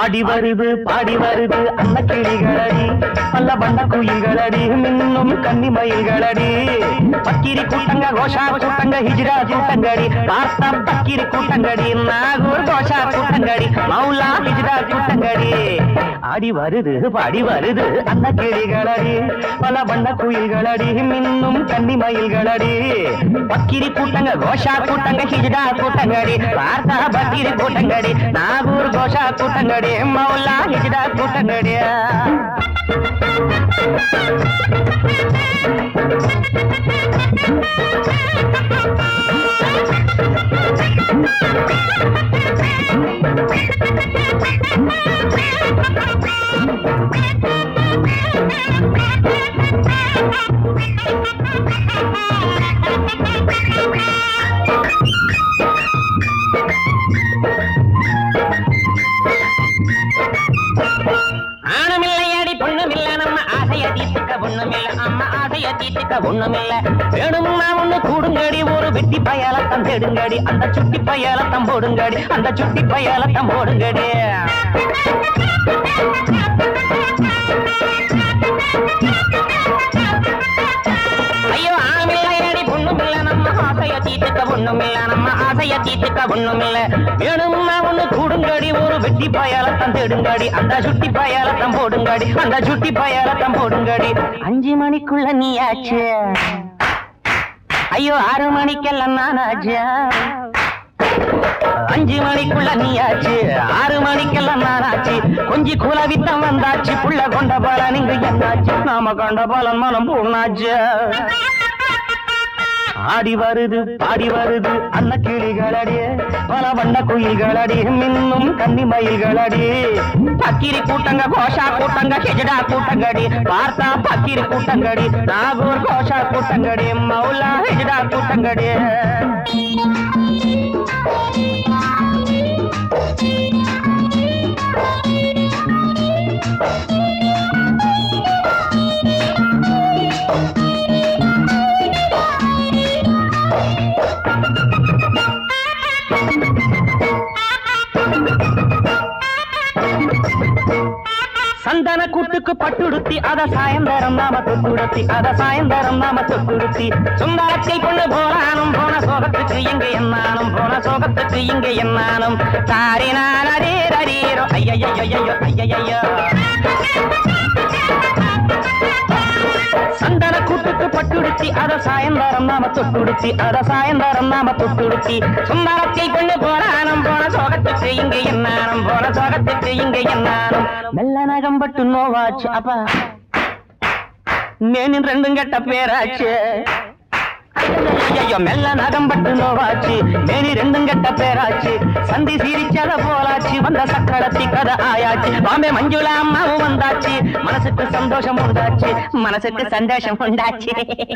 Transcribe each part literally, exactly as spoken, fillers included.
ஆடி வருது பாடி வருது அன்ன கிளிகளடி பல்ல வண்ண குயில்களடி மின்னும் கன்னி மயில்களடி பக்கிரி கூட்டங்க கோஷா கூட்டங்க ஹிஜ்ரா கூட்டங்கடி பார்த்தா பக்கிரி கூட்டங்கடி நாகூர் கோஷா கூட்டங்கடி மௌலா ஹிஜ்ரா கூட்டங்கடி ஆடி வருது பாடி வருது அன்ன கிளிகளடி பல வண்ண குயில்களடி மின்னும் கன்னி மயில்களடி பக்கிரி கூட்டங்க கோஷா கூட்டங்க ஹிஜ்ரா கூட்டங்கடி பார்த்தா பக்கிரி கூட்டங்கடி நாகூர் கோஷா கூட்டங்கடி மௌலா ஹிஜ்ரா கூட்டங்கடி ஆனமில்லையடி பொண்ணுமில்ல நம்ம ஆசைய தீர்த்துக்க ஒண்ணுமில்ல அம்மா ஆசைய தீர்த்துக்க ஒண்ணுமில்ல வேணும்னா ஒண்ணு கூடுங்கடி ஒரு வெட்டி பயலத்தம் தேடுங்கடி அந்த சுட்டி பயலத்தம் போடுங்கடி அந்த சுட்டி பயலத்தம் போடுங்கடி ஐயோ ஆமில்லையடி பொண்ணுமில்ல நம்ம ஆசைய தீர்த்துக்க ஒண்ணுமில்ல நம்ம ஆசைய தீர்த்துக்க ஒண்ணுமில்ல வேணும்னா ஒண்ணு கூடுங்கடி ஒரு வெட்டி பயலத்தம் தேடுங்கடி அந்த சுட்டி பயலத்தம் போடுங்கடி அந்த சுட்டி பயலத்தம் போடுங்கடி அஞ்சு மணிக்குள்ள நீ ஆச்சு ஐயோ ஆறு மணிக்கெல்லாம் நான் ஆச்சு அஞ்சு மணிக்குள்ள நீ ஆச்சு ஆறு மணிக்கெல்லாம் நான் ஆச்சு கொஞ்சி குலவித்தம் வந்தாச்சு புள்ள கொண்ட பலன் இங்கு என்னாச்சு நாம கொண்ட பலன் மனம் பூர்ணாச்சு ஆடி வருது பாடி வருது அன்ன கிளிகளடி பல வண்ண குயில்களடி மின்னும் கன்னி மயில்களடி பக்கிரி கூட்டங்க கோஷா கூட்டங்க ஹிஜ்ரா கூட்டங்கடி பார்த்தா பக்கிரி கூட்டங்கடி நாகூர் கோஷா கூட்டங்கடி மௌலா ஹிஜ்ரா கூட்டங்கடி சந்தன கூட்டுக்கு பட்டுடுத்தி அத சாயந்தரம் நாம தொட்டுடுத்தி அத சாயந்தரம் நாம தொட்டுடுத்தி சுந்தரத்தை கொண்டு போனானும் போன சோகத்துக்கு இங்க என்னானும் போன சோகத்துக்கு இங்க என்னானும் தாரினான் அரீரீரோ ஐயையோ ஐயையோ சந்தன கூட்டுக்கு பட்டுடுத்தி அத சாயந்தரம் நாம தொட்டுடுத்தி அத சாயந்தரம் நாம தொட்டுடுத்தி சுந்தரத்தை கொண்டு போனானும் போன சோகத்துக்கு இங்க என்னானும் போன சோகத்துக்கு இங்க என்னானும் மெல்ல நகம்பட்டு நோவாச்சு அப்பா மேனின் ரெண்டும் கெட்ட பேராச்சு ஐயோ மெல்ல நகம்பட்டு நோவாச்சு மேனி ரெண்டும் கெட்ட பேராச்சு சந்தி சீரிச்சத போலாச்சு வந்த சக்கரத்தி கதை ஆயாச்சு பாம்பே மஞ்சுளா அம்மாவும் வந்தாச்சு மனசுக்கு சந்தோஷம் உண்டாச்சு மனசுக்கு சந்தோஷம் உண்டாச்சு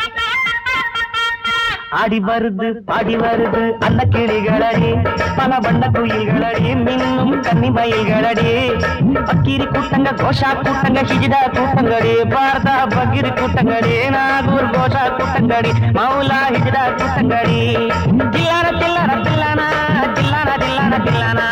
ஆடி வருது பாடி வருது அந்த கிளிகளடி பல வண்ண குயில்களடி மின்னும் கன்னி மயில்களடி பக்கிரி கூட்டங்க கோஷா கூட்டங்க ஹிஜ்ரா கூட்டங்கடி பார்த்தா பக்கிரி கூட்டங்கடி நாகூர் கோஷா கூட்டங்கடி மௌலா ஹிஜ்ரா கூட்டங்கடி தில்லான தில்லான தில்லானா தில்லான தில்லான தில்லானா